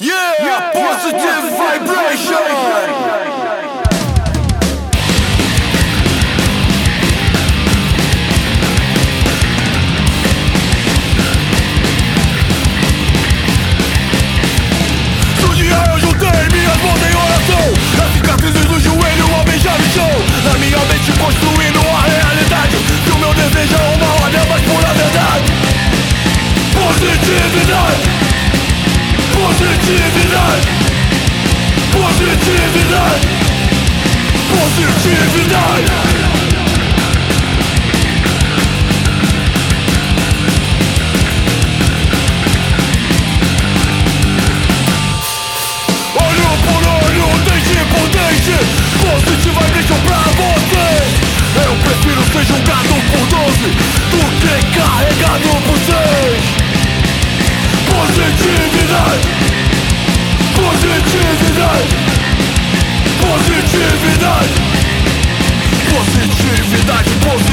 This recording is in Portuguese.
Yeah, positive vibration. Eu juntei minhas mãos em oração, as cicatrizes do joelho ao beijar o chão. Na minha mente construindo a realidade, que o meu desejo é uma ordem mais pura verdade. Positividade, positividade, positividade, positividade. Positive vibration pra vocês. Eu prefiro ser julgado por 12 do que carregado por 6. Positividade, positividade, positividade, positividade, positividade.